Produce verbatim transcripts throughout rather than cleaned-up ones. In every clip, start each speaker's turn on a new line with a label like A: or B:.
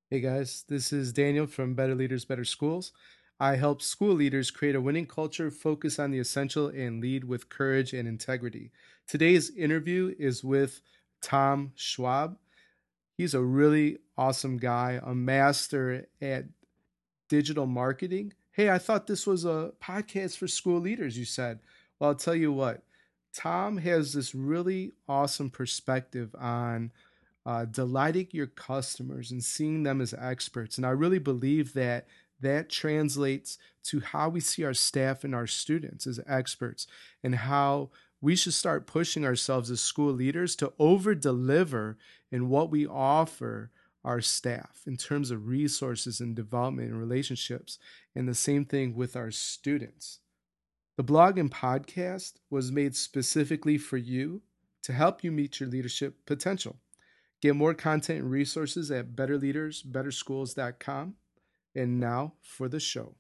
A: Hey guys, this is Daniel from Better Leaders, Better Schools. I help school leaders create a winning culture, focus on the essential, and lead with courage and integrity. Today's interview is with Tom Schwab. He's a really awesome guy, a master at digital marketing. Hey, I thought this was a podcast for school leaders, you said. Well, I'll tell you what, Tom has this really awesome perspective on uh, delighting your customers and seeing them as experts. And I really believe that that translates to how we see our staff and our students as experts, and how we should start pushing ourselves as school leaders to over deliver in what we offer our staff in terms of resources and development and relationships. And the same thing with our students. The blog and podcast was made specifically for you to help you meet your leadership potential. Get more content and resources at better leaders better schools dot com. And now for the show.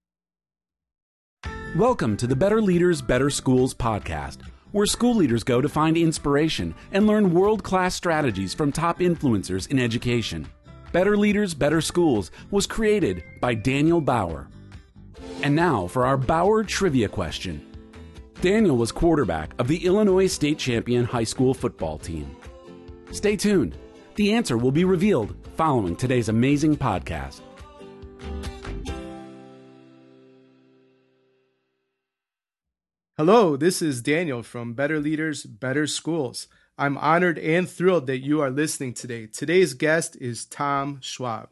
B: Welcome to the Better Leaders, Better Schools podcast, where school leaders go to find inspiration and learn world-class strategies from top influencers in education. Better Leaders, Better Schools was created by Daniel Bauer. And now for our Bauer trivia question. Daniel was quarterback of the Illinois state champion high school football team. Stay tuned. The answer will be revealed following today's amazing podcast.
A: Hello, this is Daniel from Better Leaders, Better Schools. I'm honored and thrilled that you are listening today. Today's guest is Tom Schwab.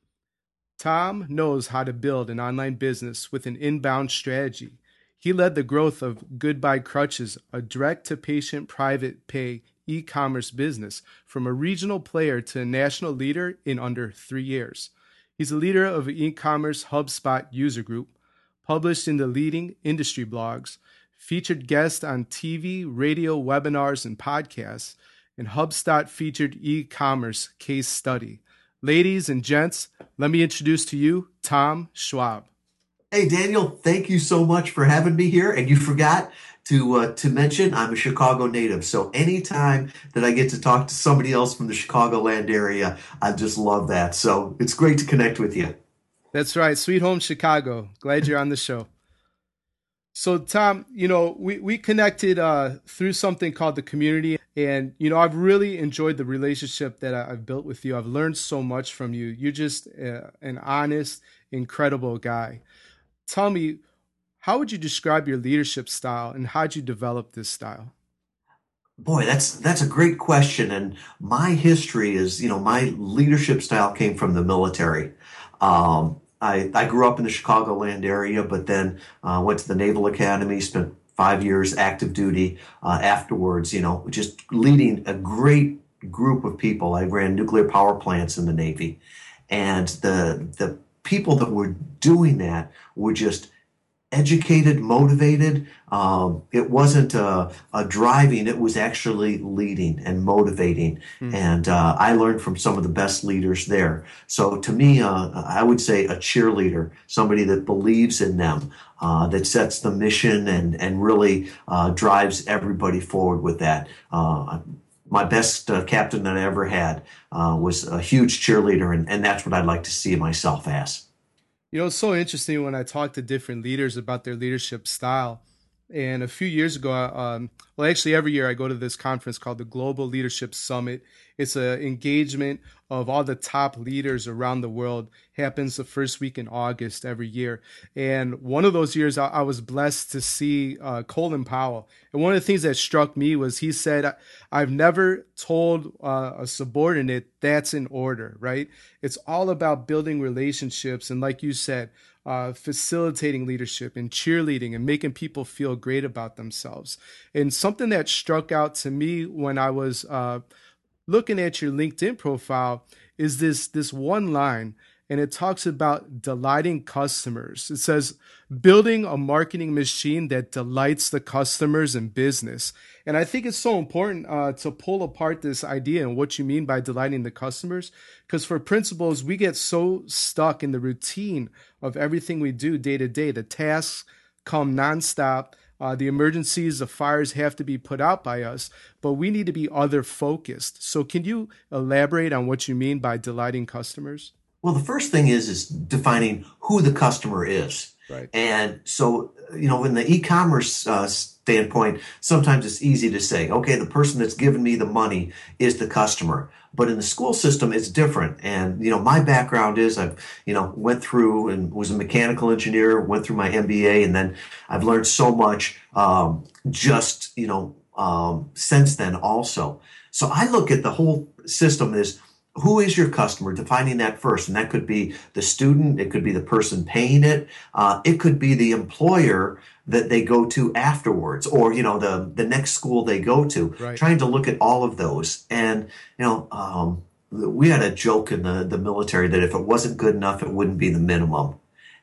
A: Tom knows how to build an online business with an inbound strategy. He led the growth of Goodbye Crutches, a direct-to-patient private pay e-commerce business, from a regional player to a national leader in under three years. He's a leader of an e-commerce HubSpot user group, published in the leading industry blogs, featured guest on T V, radio, webinars, and podcasts, and HubSpot featured e-commerce case study. Ladies and gents, let me introduce to you Tom Schwab.
C: Hey, Daniel, thank you so much for having me here. And you forgot to uh, to mention I'm a Chicago native. So anytime that I get to talk to somebody else from the Chicagoland area, I just love that. So it's great to connect with you.
A: That's right. Sweet home Chicago. Glad you're on the show. So, Tom, you know, we, we connected uh, through something called the community. And, you know, I've really enjoyed the relationship that I, I've built with you. I've learned so much from you. You're just uh, an honest, incredible guy. Tell me, how would you describe your leadership style, and how'd you develop this style?
C: Boy, that's that's a great question. And my history is, you know, my leadership style came from the military. Um, I, I grew up in the Chicagoland area, but then uh, went to the Naval Academy, spent five years active duty uh, afterwards, you know, just leading a great group of people. I ran nuclear power plants in the Navy. And the the people that were doing that were just educated, motivated. Um, it wasn't a, a driving, it was actually leading and motivating. Mm. And uh, I learned from some of the best leaders there. So to me, uh, I would say a cheerleader, somebody that believes in them, uh, that sets the mission and, and really uh, drives everybody forward with that. Uh, my best uh, captain that I ever had uh, was a huge cheerleader, and, and that's what I'd like to see myself as.
A: You know, it's so interesting when I talk to different leaders about their leadership style. And a few years ago, um, well, actually every year I go to this conference called the Global Leadership Summit. It's an engagement of all the top leaders around the world. Happens the first week in August every year. And one of those years I, I was blessed to see uh, Colin Powell. And one of the things that struck me was he said, I've never told uh, a subordinate that's in order, right? It's all about building relationships. And like you said, Uh, facilitating leadership and cheerleading and making people feel great about themselves. And something that struck out to me when I was uh, looking at your LinkedIn profile is this this one line, and it talks about delighting customers. It says, building a marketing machine that delights the customers and business. And I think it's so important uh, to pull apart this idea and what you mean by delighting the customers. Because for principals, we get so stuck in the routine of everything we do day to day. The tasks come nonstop. Uh, the emergencies, the fires have to be put out by us, but we need to be other focused. So can you elaborate on what you mean by delighting customers?
C: Well, the first thing is is defining who the customer is.
A: Right.
C: And so, you know, in the e-commerce uh, standpoint, sometimes it's easy to say, okay, the person that's giving me the money is the customer. But in the school system, it's different. And, you know, my background is I've, you know, went through and was a mechanical engineer, went through my M B A, and then I've learned so much um, just, you know, um, since then also. So I look at the whole system as who is your customer, defining that first. And that could be the student. It could be the person paying it. Uh, it could be the employer that they go to afterwards, or, you know, the, the next school they go to,
A: Right.
C: Trying to look at all of those. And, you know, um, we had a joke in the, the military that if it wasn't good enough, it wouldn't be the minimum.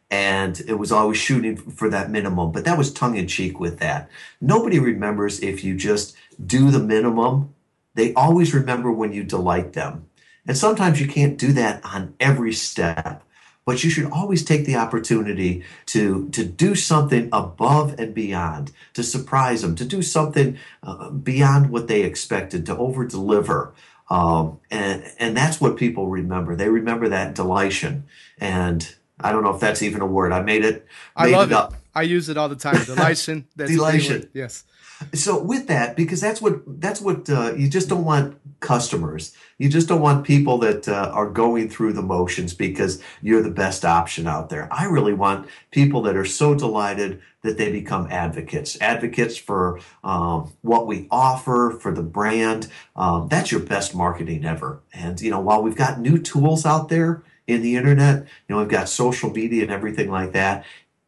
C: And it was always shooting for that minimum, but that was tongue in cheek with that. Nobody remembers if you just do the minimum. They always remember when you delight them. And sometimes you can't do that on every step, but you should always take the opportunity to, to do something above and beyond, to surprise them, to do something uh, beyond what they expected, to over deliver. Um, and, and that's what people remember. They remember that delition. And I don't know if that's even a word. I made it, made
A: I love
C: it
A: it.
C: up.
A: I use it all the time. Delition. That's a great
C: Delition.
A: word. Yes.
C: So with that, because that's what that's what uh, you just don't want customers. You just don't want people that uh, are going through the motions because you're the best option out there. I really want people that are so delighted that they become advocates, advocates for um, what we offer, for the brand. Um, that's your best marketing ever. And you know, while we've got new tools out there in the internet, you know, we've got social media and everything like that.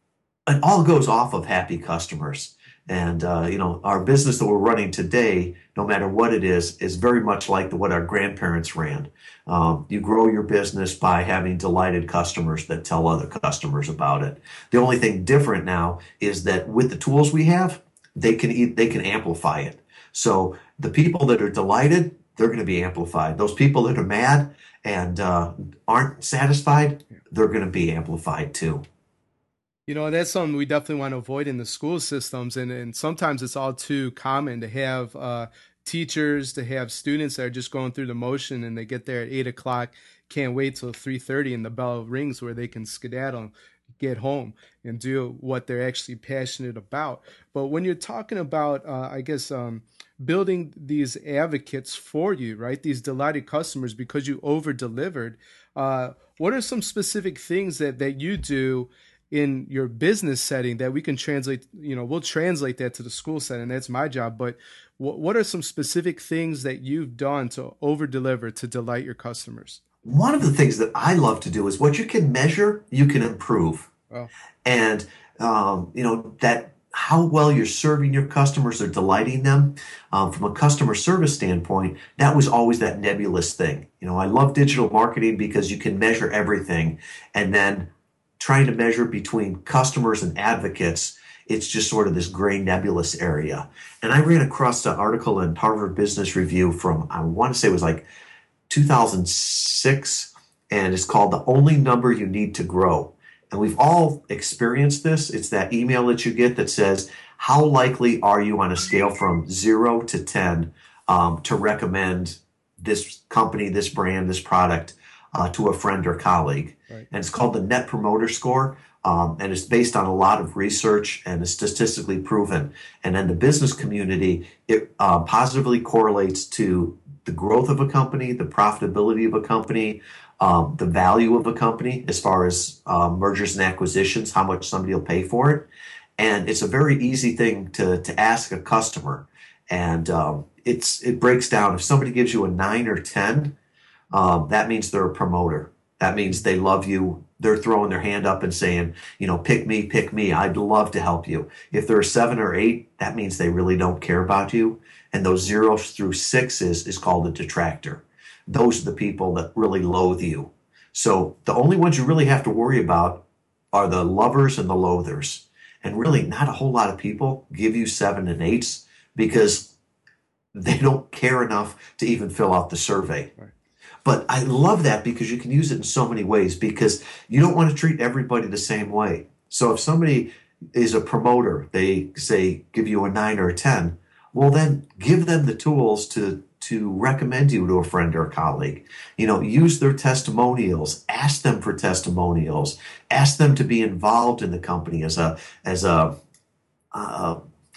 C: It all goes off of happy customers. And, uh, you know, our business that we're running today, no matter what it is, is very much like the, what our grandparents ran. Um, you grow your business by having delighted customers that tell other customers about it. The only thing different now is that with the tools we have, they can eat, they can amplify it. So the people that are delighted, they're going to be amplified. Those people that are mad and uh, aren't satisfied, they're going to be amplified too.
A: You know, that's something we definitely want to avoid in the school systems. And, and sometimes it's all too common to have uh, teachers, to have students that are just going through the motion and they get there at eight o'clock, can't wait till three thirty and the bell rings where they can skedaddle, get home and do what they're actually passionate about. But when you're talking about, uh, I guess, um, building these advocates for you, right? These delighted customers because you over delivered, uh, what are some specific things that, that you do in your business setting that we can translate, you know, we'll translate that to the school setting. That's my job. But what, what are some specific things that you've done to over deliver, to delight your customers?
C: One of the things that I love to do is what you can measure, you can improve.
A: Oh.
C: And, um, you know, that how well you're serving your customers or delighting them. Um, from a customer service standpoint, that was always that nebulous thing. You know, I love digital marketing because you can measure everything. And then trying to measure between customers and advocates, it's just sort of this gray nebulous area. And I ran across an article in Harvard Business Review from, I want to say it was like two thousand six, and it's called The Only Number You Need to Grow. And we've all experienced this. It's that email that you get that says, how likely are you on a scale from zero to ten um, to recommend this company, this brand, this product uh, to a friend or colleague? Right. And it's called the Net Promoter Score. Um, and it's based on a lot of research and is statistically proven. And in the business community, it uh, positively correlates to the growth of a company, the profitability of a company, um, the value of a company as far as uh, mergers and acquisitions, how much somebody will pay for it. And it's a very easy thing to, to ask a customer. And um, it's it breaks down. If somebody gives you a nine or ten, um, that means they're a promoter. That means they love you. They're throwing their hand up and saying, you know, pick me, pick me. I'd love to help you. If they're a seven or eight, that means they really don't care about you. And those zeros through sixes is called a detractor. Those are the people that really loathe you. So the only ones you really have to worry about are the lovers and the loathers. And really not a whole lot of people give you seven and eights because they don't care enough to even fill out the survey. Right. But I love that because you can use it in so many ways because you don't want to treat everybody the same way. So if somebody is a promoter, they say give you a nine or a ten, well then give them the tools to to recommend you to a friend or a colleague. You know, use their testimonials, ask them for testimonials, ask them to be involved in the company as a, as a, a,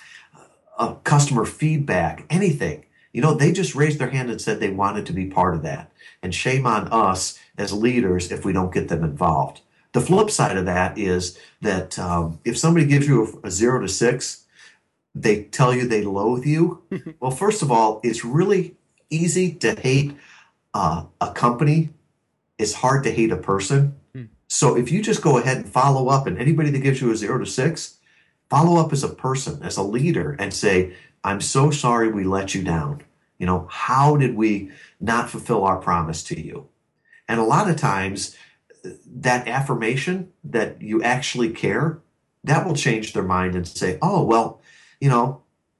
C: a customer feedback, anything. You know, they just raised their hand and said they wanted to be part of that. And shame on us as leaders if we don't get them involved. The flip side of that is that um, if somebody gives you a, a zero to six, they tell you they loathe you. Well, first of all, it's really easy to hate uh, a company. It's hard to hate a person. Mm. So if you just go ahead and follow up, and anybody that gives you a zero to six, follow up as a person, as a leader, and say, I'm so sorry we let you down. You know, how did we not fulfill our promise to you? And a lot of times, that affirmation that you actually care, that will change their mind and say, oh, well, you know,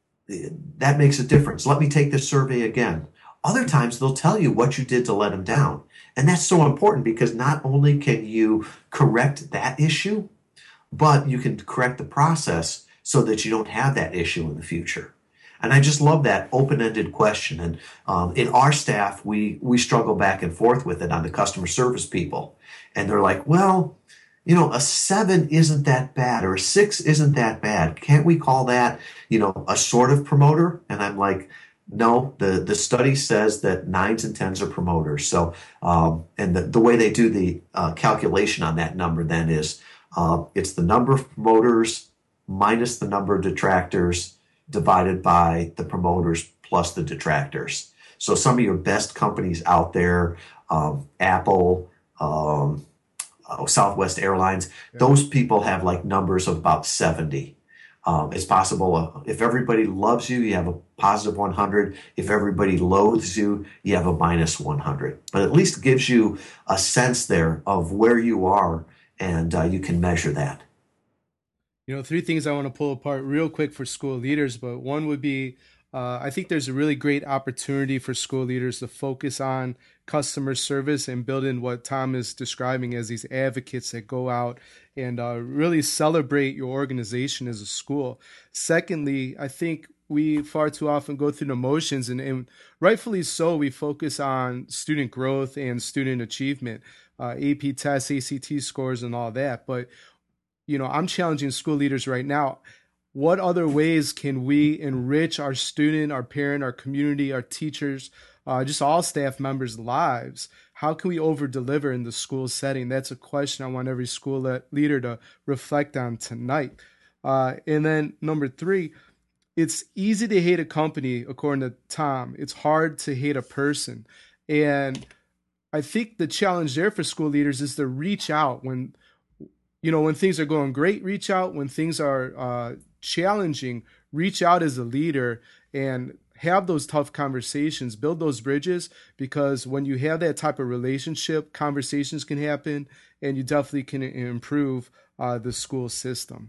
C: that makes a difference. Let me take this survey again. Other times they'll tell you what you did to let them down. And that's so important because not only can you correct that issue, but you can correct the process so that you don't have that issue in the future. And I just love that open-ended question. And um, in our staff, we we struggle back and forth with it on the customer service people. And they're like, well, you know, a seven isn't that bad or a six isn't that bad. Can't we call that, you know, a sort of promoter? And I'm like, no, the, the study says that nines and tens are promoters. So, um, and the, the way they do the uh, calculation on that number then is uh, it's the number of promoters minus the number of detractors divided by the promoters plus the detractors. So some of your best companies out there, um, Apple, um, oh, Southwest Airlines, yeah. Those people have like numbers of about seventy. Um, it's possible uh, if everybody loves you, you have a positive one hundred. If everybody loathes you, you have a minus one hundred. But at least it gives you a sense there of where you are, and uh, you can measure that.
A: You know, three things I want to pull apart real quick for school leaders, but one would be uh, I think there's a really great opportunity for school leaders to focus on customer service and build in what Tom is describing as these advocates that go out and uh, really celebrate your organization as a school. Secondly, I think we far too often go through the motions, and, and rightfully so, we focus on student growth and student achievement, uh, A P tests, A C T scores, and all that. But you know, I'm challenging school leaders right now. What other ways can we enrich our student, our parent, our community, our teachers, uh, just all staff members' lives? How can we over-deliver in the school setting? That's a question I want every school le- leader to reflect on tonight. Uh, and then number three, it's easy to hate a company, according to Tom. It's hard to hate a person. And I think the challenge there for school leaders is to reach out when You know, when things are going great, reach out. When things are uh, challenging, reach out as a leader and have those tough conversations, build those bridges, because when you have that type of relationship, conversations can happen and you definitely can improve uh, the school system.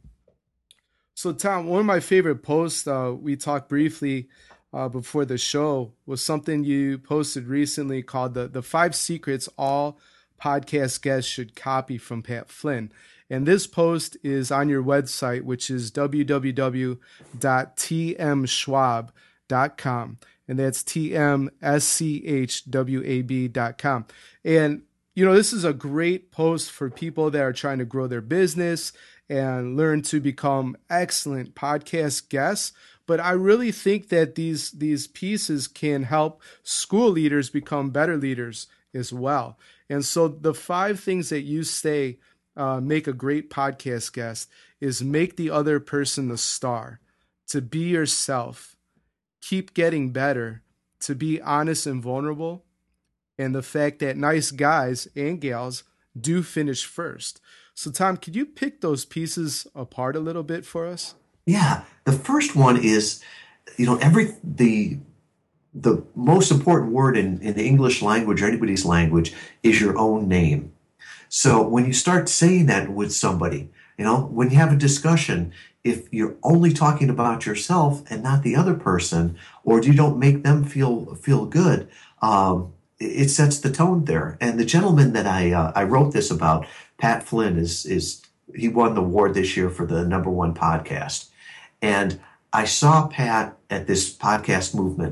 A: So, Tom, one of my favorite posts, uh, we talked briefly uh, before the show, was something you posted recently called the, the Five Secrets All Podcast Guests Should Copy from Pat Flynn. And this post is on your website, which is w w w dot t m schwab dot com. And that's T M S C H W A B dot com. And, you know, this is a great post for people that are trying to grow their business and learn to become excellent podcast guests. But I really think that these, these pieces can help school leaders become better leaders as well. And so the five things that you say Uh, make a great podcast guest is make the other person the star, to be yourself, keep getting better, to be honest and vulnerable, and the fact that nice guys and gals do finish first. So, Tom, could you pick those pieces apart a little bit for us?
C: Yeah, the first one is, you know, every the the most important word in, in the English language or anybody's language is your own name. So when you start saying that with somebody, you know, when you have a discussion, if you're only talking about yourself and not the other person, or you don't make them feel feel good, um, it sets the tone there. And the gentleman that I uh, I wrote this about, Pat Flynn, is is he won the award this year for the number one podcast. And I saw Pat at this podcast movement,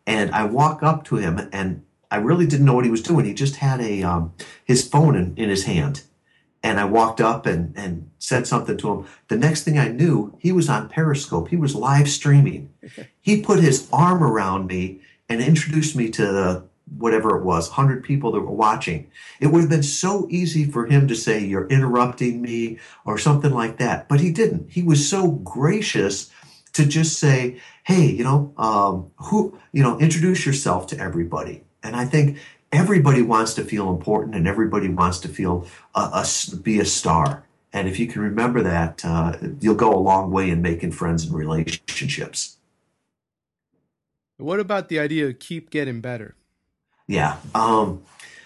C: And I walk up to him, and I really didn't know what he was doing. He just had a um, his phone in, in his hand. And I walked up and, and said something to him. The next thing I knew, he was on Periscope. He was live streaming. He put his arm around me and introduced me to the, whatever it was, one hundred people that were watching. It would have been so easy for him to say, "You're interrupting me," or something like that. But he didn't. He was so gracious to just say, "Hey, you know, um, who, you know, introduce yourself to everybody." And I think everybody wants to feel important, and everybody wants to feel a, a be a star. And if you can remember that, uh, you'll go a long way in making friends and relationships.
A: What about the idea of keep getting better?
C: Yeah. Um,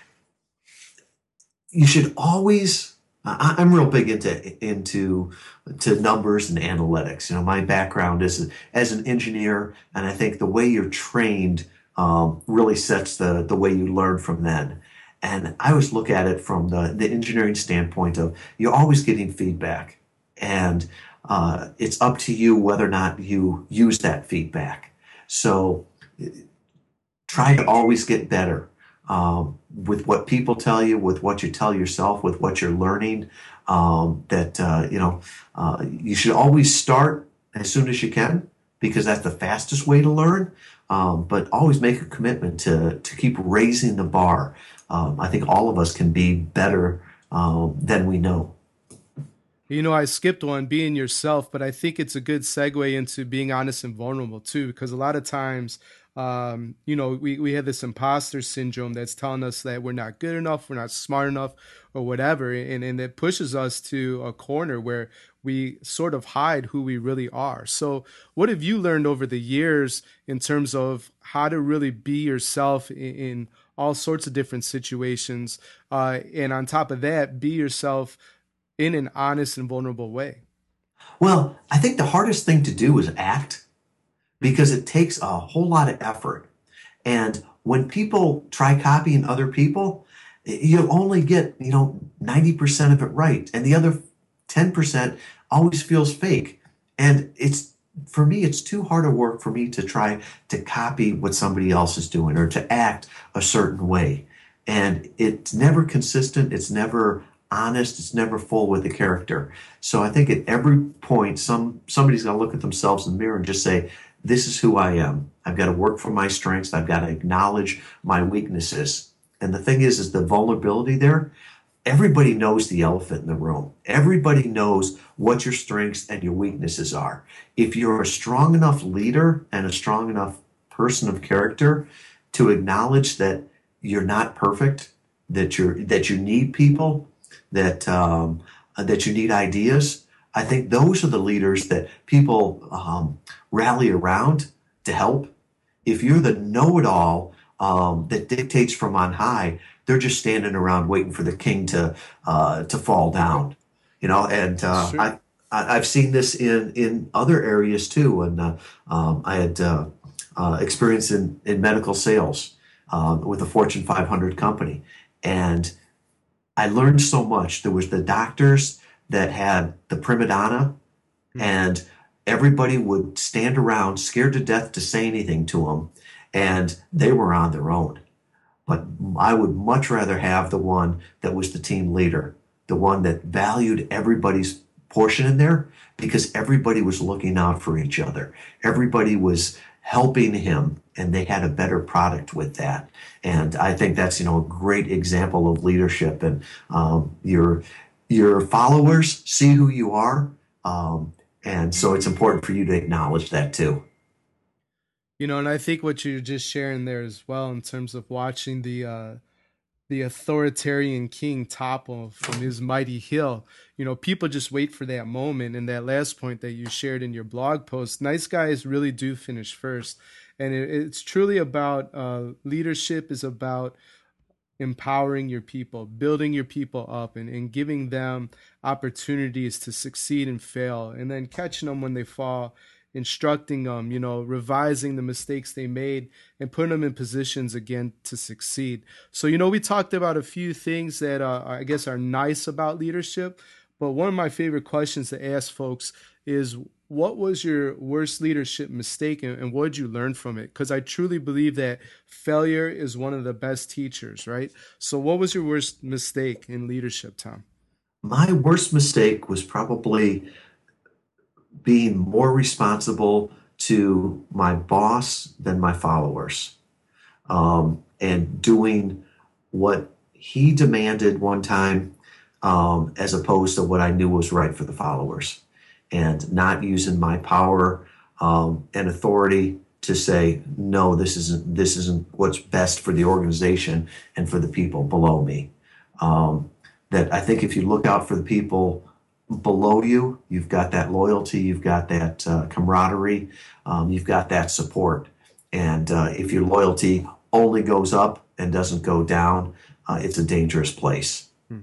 C: you should always, I, I'm real big into, into, to numbers and analytics. You know, my background is as an engineer, and I think the way you're trained um, really sets the, the way you learn from then. And I always look at it from the, the engineering standpoint of you're always getting feedback. And uh, it's up to you whether or not you use that feedback. So try to always get better um, with what people tell you, with what you tell yourself, with what you're learning. Um, that uh, you know, uh, you should always start as soon as you can because that's the fastest way to learn. Um, but always make a commitment to to keep raising the bar. Um, I think all of us can be better um, than we know.
A: You know, I skipped one, being yourself, but I think it's a good segue into being honest and vulnerable too, because a lot of times, um, you know, we, we have this imposter syndrome that's telling us that we're not good enough, we're not smart enough, or whatever. And, and it pushes us to a corner where we sort of hide who we really are. So what have you learned over the years in terms of how to really be yourself in, in all sorts of different situations? Uh, and on top of that, be yourself in an honest and vulnerable way.
C: Well, I think the hardest thing to do is act because it takes a whole lot of effort. And when people try copying other people, you only get, you know, ninety percent of it right. And the other ten percent always feels fake. And it's, for me, it's too hard a work for me to try to copy what somebody else is doing or to act a certain way. And it's never consistent. It's never honest. It's never full with the character. So I think at every point, some somebody's got to look at themselves in the mirror and just say, this is who I am. I've got to work for my strengths. I've got to acknowledge my weaknesses. And the thing is, is the vulnerability there. Everybody knows the elephant in the room. Everybody knows what your strengths and your weaknesses are. If you're a strong enough leader and a strong enough person of character to acknowledge that you're not perfect, that you're that you need people, that um, that you need ideas, I think those are the leaders that people um, rally around to help. If you're the know-it-all um, that dictates from on high, they're just standing around waiting for the king to uh, to fall down, you know. And uh,
A: Sure.
C: I, I I've seen this in in other areas too. And uh, um, I had uh, uh, experience in in medical sales um, with a Fortune five hundred company, and I learned so much. There was the doctors that had the prima donna, and everybody would stand around scared to death to say anything to them, and they were on their own. But I would much rather have the one that was the team leader, the one that valued everybody's portion in there because everybody was looking out for each other. Everybody was helping him, and they had a better product with that. And I think that's, you know, a great example of leadership. And um, your your followers see who you are, um, and so it's important for you to acknowledge that too.
A: You know, and I think what you're just sharing there as well in terms of watching the uh the authoritarian king topple from his mighty hill. You know, people just wait for that moment. And that last point that you shared in your blog post, nice guys really do finish first. And it, it's truly about uh, leadership is about empowering your people, building your people up, and, and giving them opportunities to succeed and fail, and then catching them when they fall, instructing them, you know, revising the mistakes they made and putting them in positions again to succeed. So, you know, we talked about a few things that uh, I guess are nice about leadership, but one of my favorite questions to ask folks is what was your worst leadership mistake, and, and what did you learn from it? Because I truly believe that failure is one of the best teachers, right? So what was your worst mistake in leadership, Tom?
C: My worst mistake was probably being more responsible to my boss than my followers, um, and doing what he demanded one time, um, as opposed to what I knew was right for the followers, and not using my power, um, and authority to say, no, this isn't this isn't what's best for the organization and for the people below me. Um, that I think if you look out for the people below you, you've got that loyalty, you've got that uh, camaraderie, um, you've got that support. And uh, if your loyalty only goes up and doesn't go down, uh, it's a dangerous place.
A: Hmm.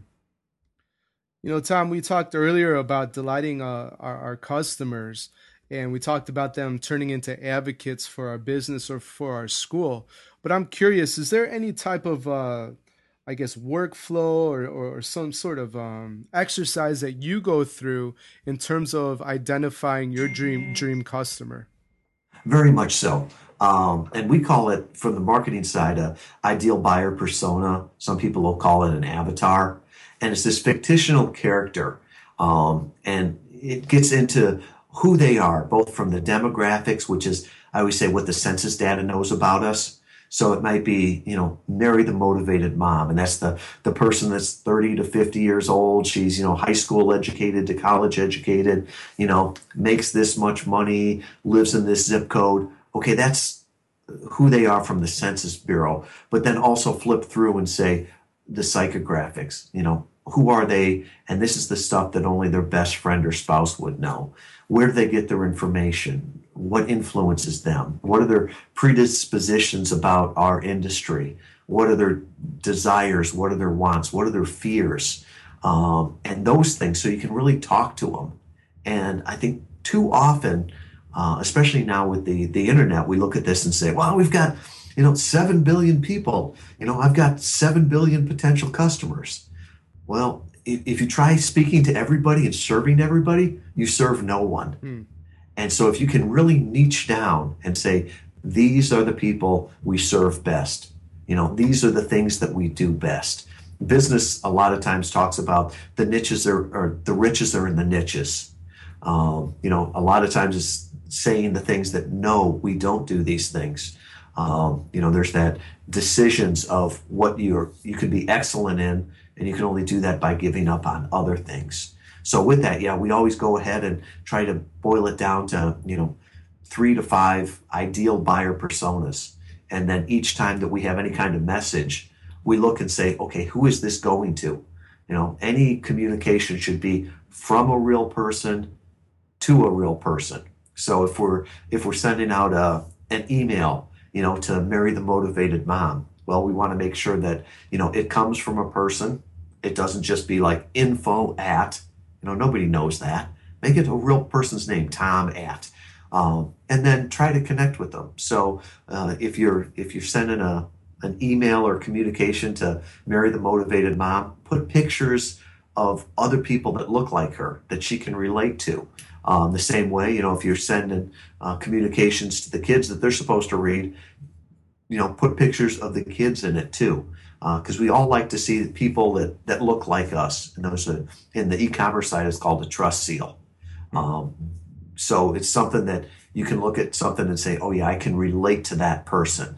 A: You know, Tom, we talked earlier about delighting uh, our, our customers, and we talked about them turning into advocates for our business or for our school. But I'm curious, is there any type of uh, I guess, workflow or, or some sort of um, exercise that you go through in terms of identifying your dream dream customer?
C: Very much so. Um, and we call it, from the marketing side, a ideal buyer persona. Some people will call it an avatar. And it's this fictional character. Um, and it gets into who they are, both from the demographics, which is, I always say, what the census data knows about us. So it might be, you know, marry the motivated mom. And that's the, the person that's thirty to fifty years old. She's, you know, high school educated to college educated, you know, makes this much money, lives in this zip code. Okay, that's who they are from the Census Bureau. But then also flip through and say the psychographics, you know, who are they? And this is the stuff that only their best friend or spouse would know. Where do they get their information? What influences them? What are their predispositions about our industry? What are their desires? What are their wants? What are their fears? Um, and those things, so you can really talk to them. And I think too often, uh, especially now with the, the internet, we look at this and say, well, we've got, you know, seven billion people. You know, I've got seven billion potential customers. Well, if, if you try speaking to everybody and serving everybody, you serve no one. Hmm. And so if you can really niche down and say, these are the people we serve best, you know, these are the things that we do best. Business a lot of times talks about the niches are, or the riches are in the niches. Um, you know, a lot of times it's saying the things that, no, we don't do these things. Um, you know, there's that decisions of what you're, you can be excellent in, and you can only do that by giving up on other things. So with that, yeah, we always go ahead and try to boil it down to, you know, three to five ideal buyer personas. And then each time that we have any kind of message, we look and say, okay, who is this going to? You know, any communication should be from a real person to a real person. So if we're if we're sending out a an email, you know, to marry the motivated mom, well, we want to make sure that, you know, it comes from a person. It doesn't just be like info at, you know, nobody knows that. Make it a real person's name, Tom at, um, and then try to connect with them. So uh, if you're if you're sending a an email or communication to marry the motivated mom, put pictures of other people that look like her that she can relate to. Um, the same way, you know, if you're sending uh, communications to the kids that they're supposed to read, you know, put pictures of the kids in it too. Because uh, we all like to see people that, that look like us. And those are, in the e-commerce side, it's called a trust seal. Um, so it's something that you can look at something and say, oh yeah, I can relate to that person.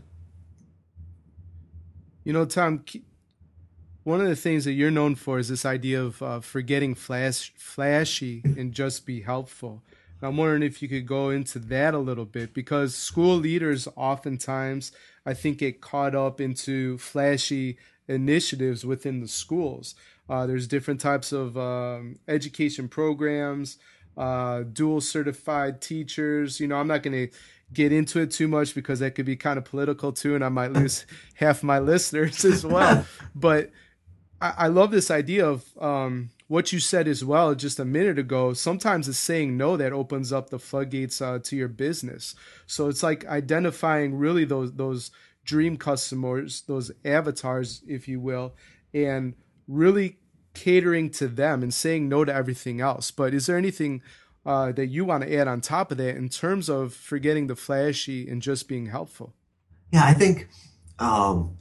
A: You know, Tom, one of the things that you're known for is this idea of uh, forgetting flash, flashy and just be helpful. And I'm wondering if you could go into that a little bit, because school leaders oftentimes, I think, get caught up into flashy initiatives within the schools. Uh, there's different types of um, education programs, uh, dual certified teachers. You know, I'm not going to get into it too much because that could be kind of political too, and I might lose half my listeners as well. But I, I love this idea of um, what you said as well just a minute ago. Sometimes it's saying no that opens up the floodgates uh, to your business. So it's like identifying really those those dream customers, those avatars, if you will, and really catering to them and saying no to everything else. But is there anything uh, that you want to add on top of that in terms of forgetting the flashy and just being helpful?
C: Yeah, I think um,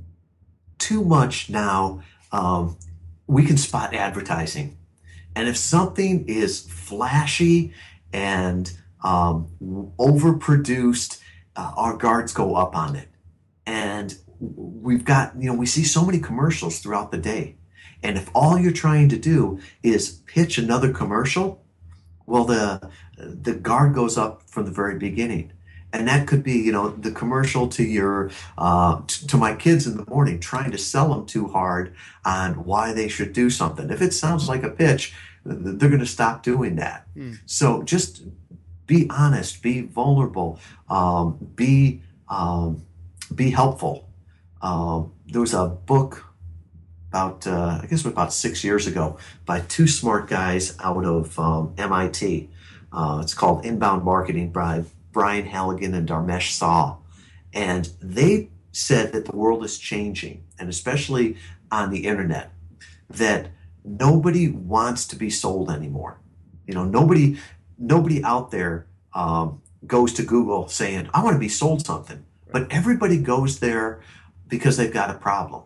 C: too much now, um, we can spot advertising. And if something is flashy and um, overproduced, uh, our guards go up on it. And we've got, you know, we see so many commercials throughout the day. And if all you're trying to do is pitch another commercial, well, the the guard goes up from the very beginning. And that could be, you know, the commercial to your, uh, t- to my kids in the morning, trying to sell them too hard on why they should do something. If it sounds like a pitch, they're going to stop doing that. Mm. So just be honest, be vulnerable, um, be um, be helpful. Um, there was a book about, uh, I guess it was about six years ago, by two smart guys out of um, M I T. Uh, it's called Inbound Marketing by Brian Halligan and Dharmesh Saw. And they said that the world is changing, and especially on the internet, that nobody wants to be sold anymore. You know, nobody nobody out there um, goes to Google saying, I want to be sold something. But everybody goes there because they've got a problem,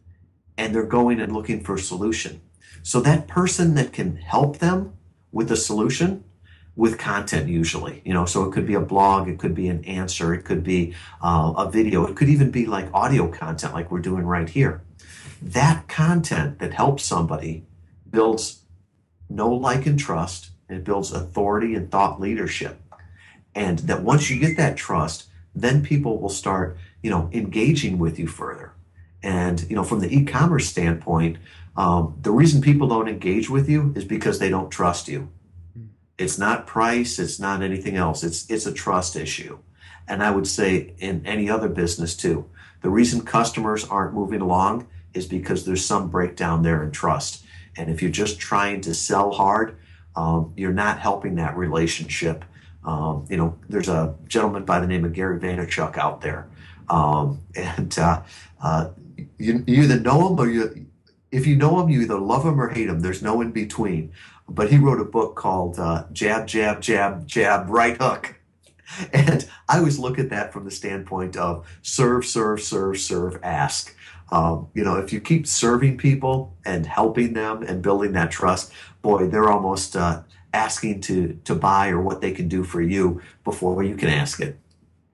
C: and they're going and looking for a solution. So that person that can help them with a solution, with content usually, you know, so it could be a blog, it could be an answer, it could be uh, a video, it could even be like audio content like we're doing right here. That content that helps somebody builds know, like, and trust, and it builds authority and thought leadership. And that once you get that trust, then people will start, you know, engaging with you further. And, you know, from the e-commerce standpoint, um, the reason people don't engage with you is because they don't trust you. It's not price, it's not anything else. It's it's a trust issue. And I would say in any other business too, the reason customers aren't moving along is because there's some breakdown there in trust. And if you're just trying to sell hard, um, you're not helping that relationship. Um, you know, there's a gentleman by the name of Gary Vaynerchuk out there. Um, and uh, uh, you, you either know him or you, if you know him, you either love him or hate him. There's no in between. But he wrote a book called uh, Jab, Jab, Jab, Jab, Right Hook. And I always look at that from the standpoint of serve, serve, serve, serve, ask. Um, you know, if you keep serving people and helping them and building that trust, boy, they're almost uh, asking to to buy or what they can do for you before you can ask it.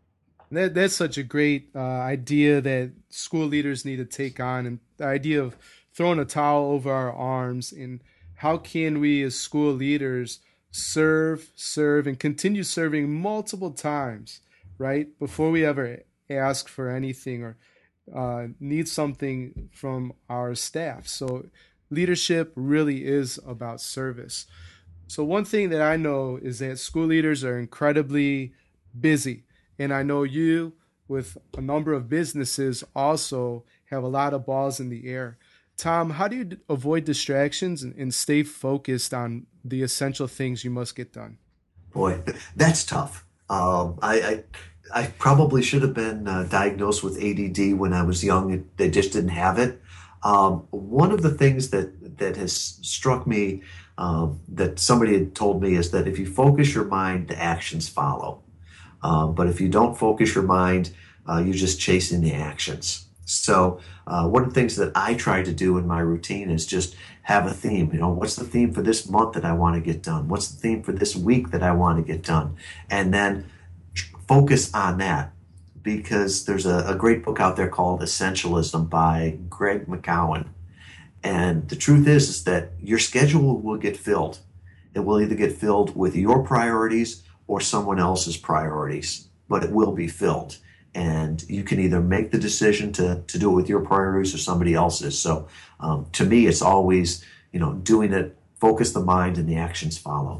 A: That, that's such a great uh, idea that school leaders need to take on, and the idea of throwing a towel over our arms, and how can we as school leaders serve, serve, and continue serving multiple times, right, before we ever ask for anything or uh, need something from our staff. So leadership really is about service. So one thing that I know is that school leaders are incredibly busy. And I know you, with a number of businesses, also have a lot of balls in the air. Tom, how do you d- avoid distractions and, and stay focused on the essential things you must get done?
C: Boy, that's tough. Um, I, I I probably should have been uh, diagnosed with A D D when I was young. They just didn't have it. Um, one of the things that that has struck me um, that somebody had told me is that if you focus your mind, the actions follow. Um, but if you don't focus your mind, uh, you're just chasing the actions. So uh, one of the things that I try to do in my routine is just have a theme. You know, what's the theme for this month that I want to get done? What's the theme for this week that I want to get done? And then focus on that, because there's a, a great book out there called Essentialism by Greg McKeown. And the truth is, is that your schedule will get filled. It will either get filled with your priorities or someone else's priorities, but it will be filled. And you can either make the decision to, to do it with your priorities or somebody else's. So um, to me, it's always, you know, doing it, focus the mind, and the actions follow.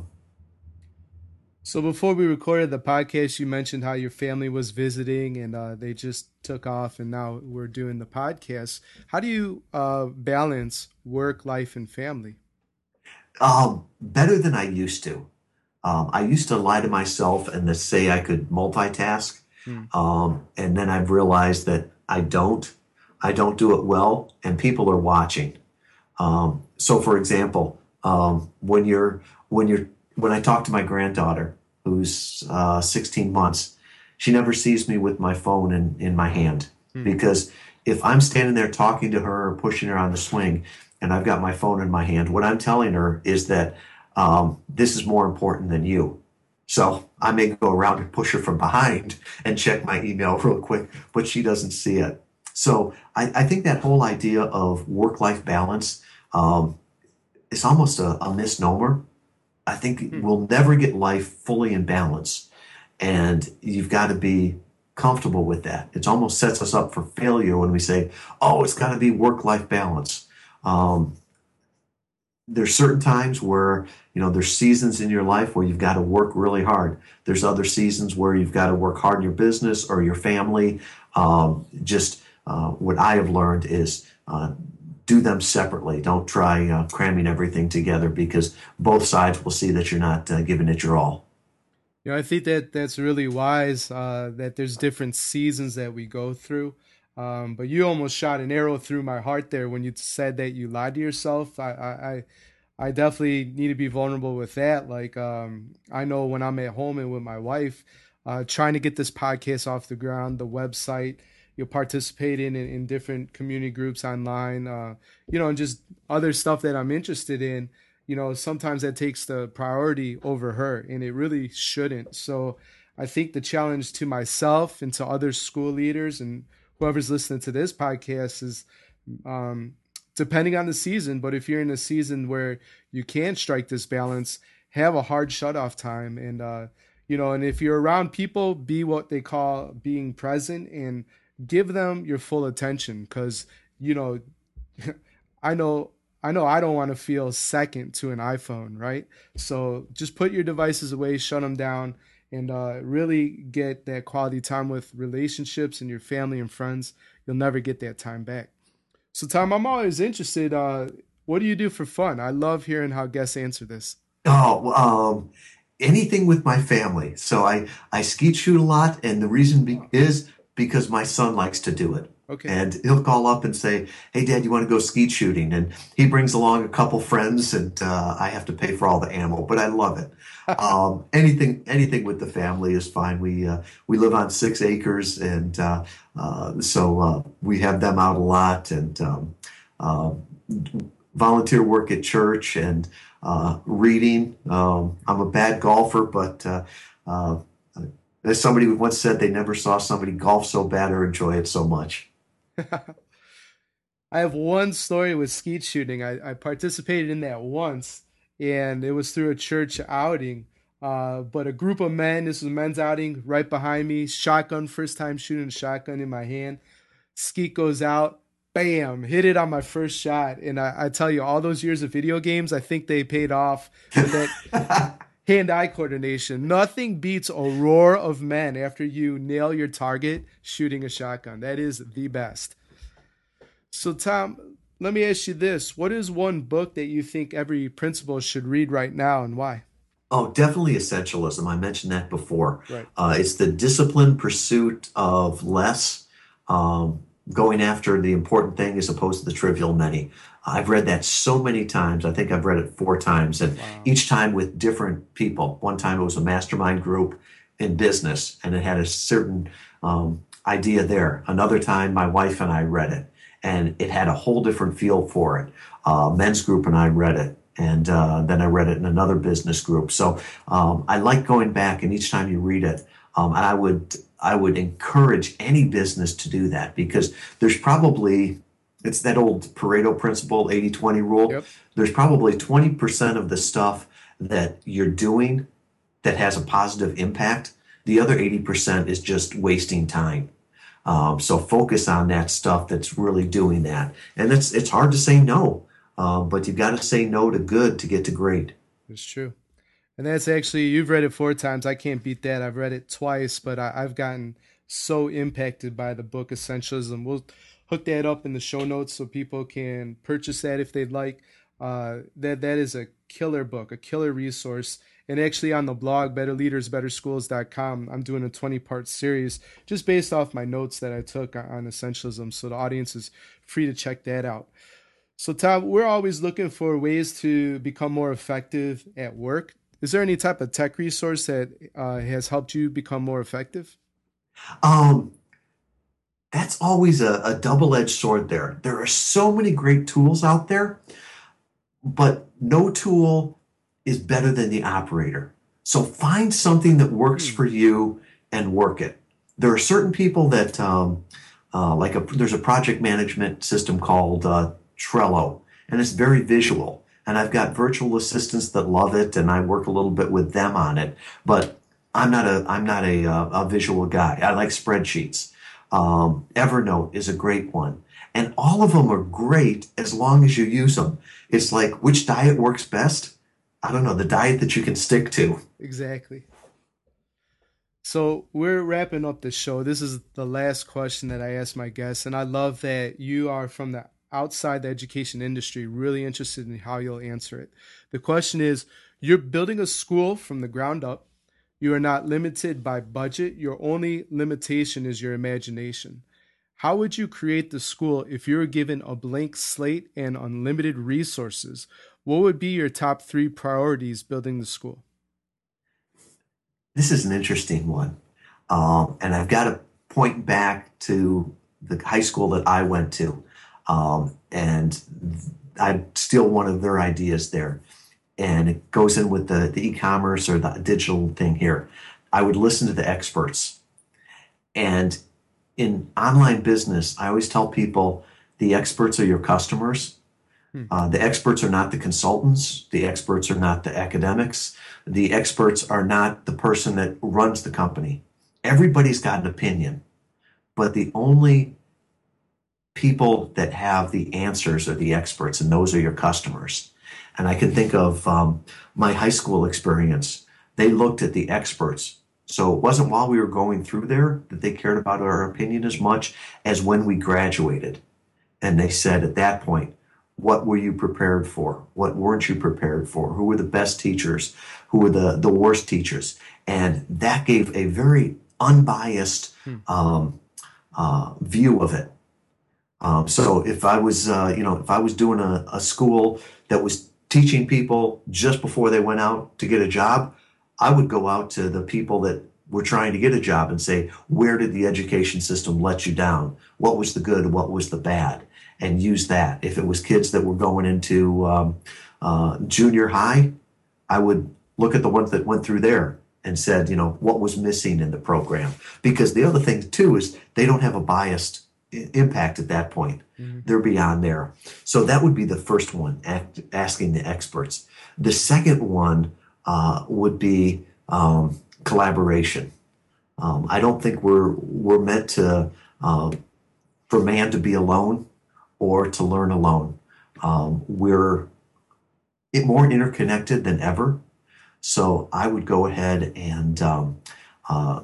A: So before we recorded the podcast, you mentioned how your family was visiting and uh, they just took off, and now we're doing the podcast. How do you uh, balance work, life, and family?
C: Um, better than I used to. Um, I used to lie to myself and to say I could multitask. Hmm. Um, and then I've realized that I don't. I don't do it well, and people are watching. Um, so, for example, um, when you're when you're when I talk to my granddaughter, who's uh, sixteen months, she never sees me with my phone in, in my hand.
A: Hmm.
C: Because if I'm standing there talking to her or pushing her on the swing and I've got my phone in my hand, what I'm telling her is that um, this is more important than you. So I may go around and push her from behind and check my email real quick, but she doesn't see it. So I, I think that whole idea of work-life balance um, is almost a, a misnomer. I think
A: Hmm.
C: we'll never get life fully in balance, and you've got to be comfortable with that. It almost sets us up for failure when we say, "Oh, it's got to be work-life balance." Um, there's certain times where, you know, there's seasons in your life where you've got to work really hard. There's other seasons where you've got to work hard in your business or your family. Um, just uh, what I have learned is uh, do them separately. Don't try uh, cramming everything together, because both sides will see that you're not uh, giving it your all.
A: You know, I think that that's really wise, uh, that there's different seasons that we go through. Um, but you almost shot an arrow through my heart there when you said that you lied to yourself. I, I, I I definitely need to be vulnerable with that. Like, um, I know when I'm at home and with my wife, uh, trying to get this podcast off the ground, the website, you're participating in, in different community groups online, uh, you know, and just other stuff that I'm interested in. You know, sometimes that takes the priority over her, and it really shouldn't. So I think the challenge to myself and to other school leaders and whoever's listening to this podcast is, um, depending on the season, but if you're in a season where you can't strike this balance, have a hard shut off time. And, uh, you know, and if you're around people, be what they call being present and give them your full attention. Cause, you know, I know, I know I don't want to feel second to an iPhone, right? So just put your devices away, shut them down, and uh, really get that quality time with relationships and your family and friends. You'll never get that time back. So, Tom, I'm always interested. Uh, what do you do for fun? I love hearing how guests answer this.
C: Oh, um, anything with my family. So I, I skeet shoot a lot, and the reason be is because my son likes to do it.
A: Okay.
C: And he'll call up and say, "Hey, Dad, you want to go skeet shooting?" And he brings along a couple friends, and uh, I have to pay for all the ammo, but I love it. Um, anything, anything with the family is fine. We uh, we live on six acres, and uh, uh, so uh, we have them out a lot, and um, uh, volunteer work at church, and uh, reading. Um, I'm a bad golfer, but uh, uh, as somebody once said, they never saw somebody golf so bad or enjoy it so much.
A: I have one story with skeet shooting. I, I participated in that once, and it was through a church outing. Uh, but a group of men, this was a men's outing right behind me, shotgun, first time shooting a shotgun in my hand. Skeet goes out, bam, hit it on my first shot. And I, I tell you, all those years of video games, I think they paid off with that hand-eye coordination. Nothing beats a roar of men after you nail your target shooting a shotgun. That is the best. So, Tom, let me ask you this. What is one book that you think every principal should read right now and why?
C: Oh, definitely essentialism. I mentioned that before.
A: Right.
C: Uh, it's the disciplined pursuit of less, um, going after the important thing as opposed to the trivial many. I've read that so many times. I think I've read it four times, and
A: Wow.
C: each time with different people. One time it was a mastermind group in business, and it had a certain um, idea there. Another time, my wife and I read it, and it had a whole different feel for it. Uh, men's group and I read it, and uh, then I read it in another business group. So um, I like going back, and each time you read it, um, and I would I would encourage any business to do that, because there's probably, it's that old Pareto principle, eighty twenty rule.
A: Yep.
C: There's probably twenty percent of the stuff that you're doing that has a positive impact. The other eighty percent is just wasting time. Um, so focus on that stuff that's really doing that. And it's it's hard to say no, uh, but you've got to say no to good to get to great.
A: It's true. And that's actually, you've read it four times. I can't beat that. I've read it twice, but I, I've gotten so impacted by the book Essentialism. We'll hook that up in the show notes so people can purchase that if they'd like. Uh, that that is a killer book, a killer resource. And actually on the blog, better leaders better schools dot com, I'm doing a twenty part series just based off my notes that I took on essentialism. So the audience is free to check that out. So, Tom, we're always looking for ways to become more effective at work. Is there any type of tech resource that uh, has helped you become more effective?
C: Um, that's always a, a double-edged sword there. There are so many great tools out there, but no tool is better than the operator. So find something that works
A: Hmm.
C: for you and work it. There are certain people that, um, uh, like a, there's a project management system called uh, Trello, and it's very visual. And I've got virtual assistants that love it, and I work a little bit with them on it. But I'm not a I'm not a, uh, a visual guy. I like spreadsheets. Um, Evernote is a great one, and all of them are great as long as you use them. It's like which diet works best? I don't know, the diet that you can stick to.
A: Exactly. So we're wrapping up the show. This is the last question that I ask my guests, and I love that you are from the outside the education industry, really interested in how you'll answer it. The question is, you're building a school from the ground up. You are not limited by budget. Your only limitation is your imagination. How would you create the school if you were given a blank slate and unlimited resources? What would be your top three priorities building the school?
C: This is an interesting one. Um, and I've got to point back to the high school that I went to. Um, and I steal one of their ideas there. And it goes in with the, the e-commerce or the digital thing here. I would listen to the experts. And in online business, I always tell people the experts are your customers.
A: Hmm.
C: Uh, the experts are not the consultants. The experts are not the academics. The experts are not the person that runs the company. Everybody's got an opinion, but the only people that have the answers are the experts, and those are your customers. And I can think of um, my high school experience. They looked at the experts. So it wasn't while we were going through there that they cared about our opinion as much as when we graduated. And they said at that point, what were you prepared for? What weren't you prepared for? Who were the best teachers? Who were the, the worst teachers? And that gave a very unbiased
A: Hmm.
C: um, uh, view of it. Um, so if I was, uh, you know, if I was doing a, a school that was teaching people just before they went out to get a job, I would go out to the people that were trying to get a job and say, where did the education system let you down? What was the good? What was the bad? And use that. If it was kids that were going into um, uh, junior high, I would look at the ones that went through there and said, you know, what was missing in the program? Because the other thing too is they don't have a biased i- impact at that point.
A: Mhm.
C: They're beyond there. So that would be the first one, act, asking the experts. The second one uh, would be um, collaboration. Um, I don't think we're we're meant to uh, for man to be alone or to learn alone. Um, we're more interconnected than ever. So I would go ahead and um, uh,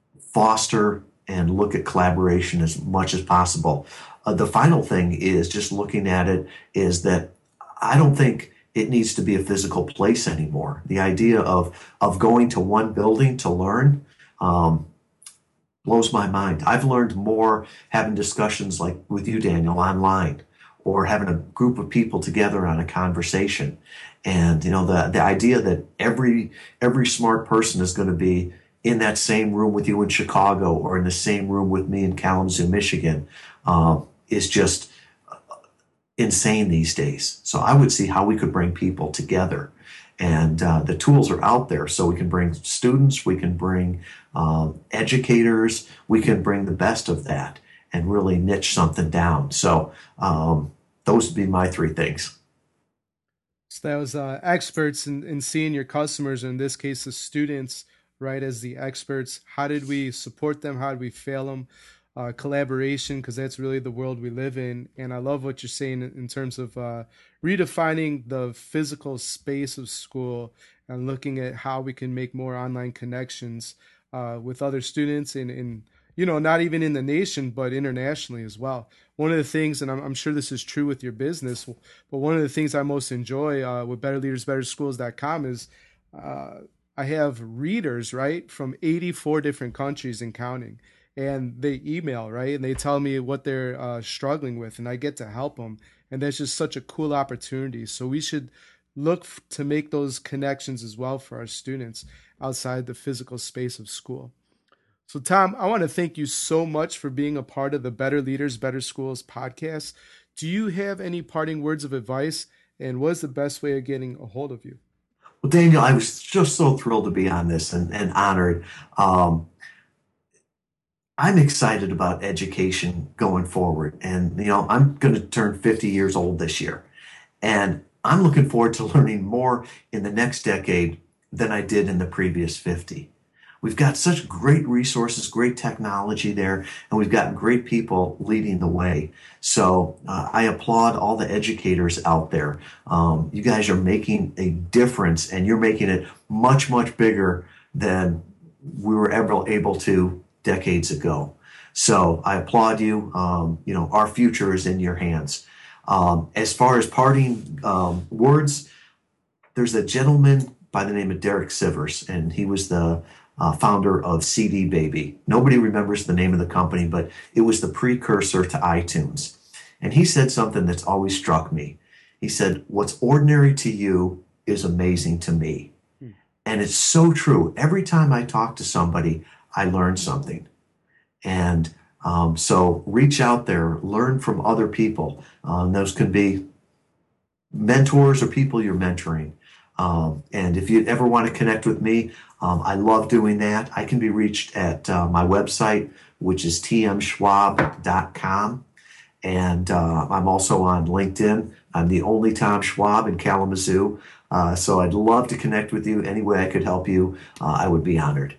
C: foster and look at collaboration as much as possible. Uh, the final thing is just looking at it is that I don't think it needs to be a physical place anymore. The idea of of going to one building to learn um, blows my mind. I've learned more having discussions like with you, Daniel, online, or having a group of people together on a conversation. And you know, the the idea that every every smart person is going to be in that same room with you in Chicago or in the same room with me in Kalamazoo, Michigan, um, is just insane these days. So I would see how we could bring people together. And uh, the tools are out there. So we can bring students, we can bring um, educators, we can bring the best of that and really niche something down. So um, those would be my three things.
A: So that was uh, experts in, in seeing your customers, or in this case, the students, right, as the experts. How did we support them? How did we fail them? Uh, collaboration, because that's really the world we live in. And I love what you're saying in in terms of uh, redefining the physical space of school and looking at how we can make more online connections uh, with other students in, in, you know, not even in the nation, but internationally as well. One of the things, and I'm, I'm sure this is true with your business, but one of the things I most enjoy uh, with better leaders better schools dot com is uh, I have readers, right, from eighty-four different countries and counting. And they email, right, and they tell me what they're uh, struggling with, and I get to help them. And that's just such a cool opportunity. So we should look f- to make those connections as well for our students outside the physical space of school. So, Tom, I want to thank you so much for being a part of the Better Leaders, Better Schools podcast. Do you have any parting words of advice? And what is the best way of getting a hold of you?
C: Well, Daniel, I was just so thrilled to be on this and, and honored. Um, I'm excited about education going forward. And, you know, I'm going to turn fifty years old this year. And I'm looking forward to learning more in the next decade than I did in the previous fifty. We've got such great resources, great technology there, and we've got great people leading the way. So uh, I applaud all the educators out there. Um, you guys are making a difference, and you're making it much, much bigger than we were ever able to decades ago. So I applaud you. Um, you know, our future is in your hands. Um, as far as parting um, words, there's a gentleman by the name of Derek Sivers, and he was the uh, founder of C D Baby. Nobody remembers the name of the company, but it was the precursor to iTunes. And he said something that's always struck me. He said, "What's ordinary to you is amazing to me." Hmm. And it's so true. Every time I talk to somebody, I learn something. And um, so reach out there, learn from other people. Um, those could be mentors or people you're mentoring. Um, and if you ever want to connect with me, um, I love doing that. I can be reached at uh, my website, which is t m schwab dot com. And uh, I'm also on LinkedIn. I'm the only Tom Schwab in Kalamazoo. Uh, so I'd love to connect with you. Any way I could help you, uh, I would be honored.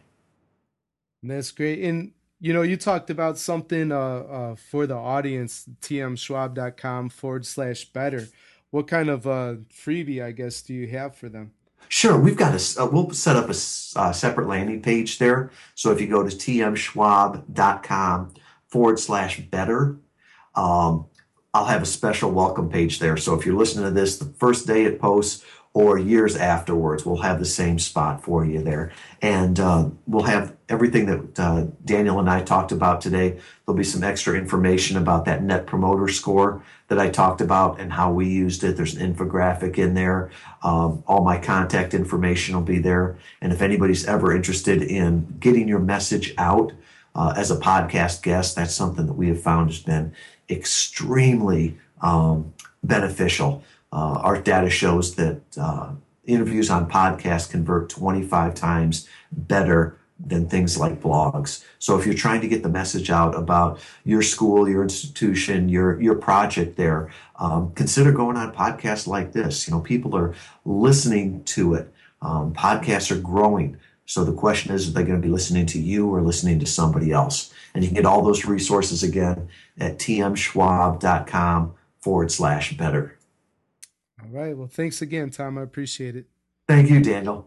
A: That's great. And, you know, you talked about something uh, uh, for the audience, t m schwab dot com forward slash better. What kind of uh, freebie, I guess, do you have for them?
C: Sure, we've got a, uh, we'll set up a uh, separate landing page there. So if you go to t m schwab dot com forward slash better, um, I'll have a special welcome page there. So if you're listening to this the first day it posts or years afterwards, we'll have the same spot for you there. And uh, we'll have everything that uh, Daniel and I talked about today. There'll be some extra information about that Net Promoter Score that I talked about and how we used it. There's an infographic in there. Um, all my contact information will be there. And if anybody's ever interested in getting your message out uh, as a podcast guest, that's something that we have found has been extremely um, beneficial. Uh, our data shows that uh, interviews on podcasts convert twenty-five times better than things like blogs. So if you're trying to get the message out about your school, your institution, your your project there, um, consider going on podcasts like this. You know, people are listening to it. Um, podcasts are growing. So the question is, are they going to be listening to you or listening to somebody else? And you can get all those resources again at t m schwab dot com forward slash better.
A: All right. Well, thanks again, Tom. I appreciate it.
C: Thank you, Daniel.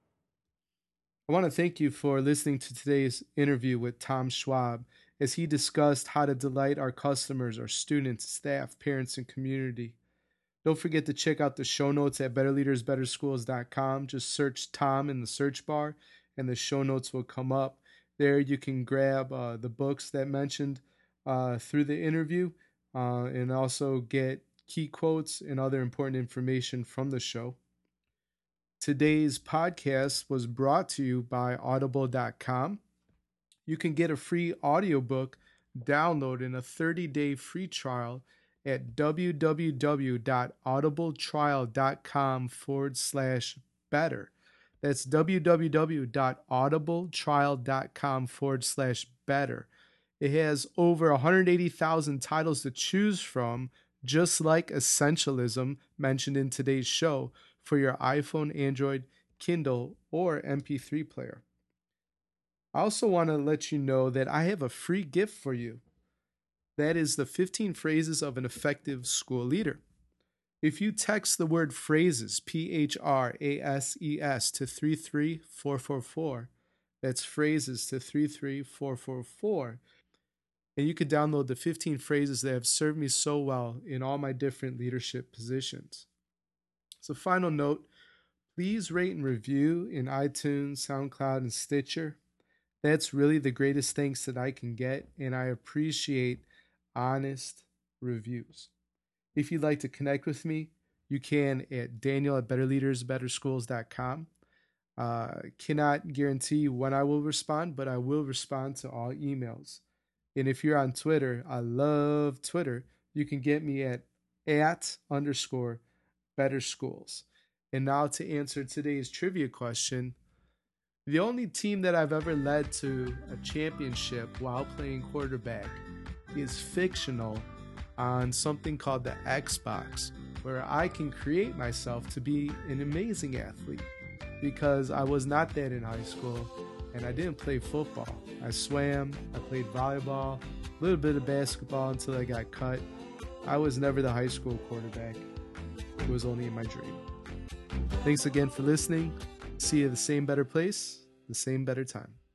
A: I want to thank you for listening to today's interview with Tom Schwab as he discussed how to delight our customers, our students, staff, parents, and community. Don't forget to check out the show notes at better leaders better schools dot com. Just search Tom in the search bar and the show notes will come up. There you can grab uh, the books that mentioned uh, through the interview uh, and also get key quotes and other important information from the show. Today's podcast was brought to you by audible dot com. You can get a free audiobook download and a thirty-day free trial at w w w dot audible trial dot com forward slash better. That's w w w dot audible trial dot com forward slash better. It has over one hundred eighty thousand titles to choose from, just like Essentialism mentioned in today's show, for your iPhone, Android, Kindle, or M P three player. I also want to let you know that I have a free gift for you. That is the fifteen Phrases of an Effective School Leader. If you text the word phrases, P H R A S E S, to three three four four four, that's phrases to three three four four four, and you could download the fifteen phrases that have served me so well in all my different leadership positions. So, final note, please rate and review in iTunes, SoundCloud, and Stitcher. That's really the greatest thanks that I can get, and I appreciate honest reviews. If you'd like to connect with me, you can at Daniel at better leaders better schools dot com. Uh, cannot guarantee when I will respond, but I will respond to all emails. And if you're on Twitter, I love Twitter. You can get me at at underscore better schools. And now to answer today's trivia question, the only team that I've ever led to a championship while playing quarterback is fictional on something called the Xbox, where I can create myself to be an amazing athlete. Because I was not that in high school, and I didn't play football. I swam, I played volleyball, a little bit of basketball until I got cut. I was never the high school quarterback. It was only in my dream. Thanks again for listening. See you at the same better place, the same better time.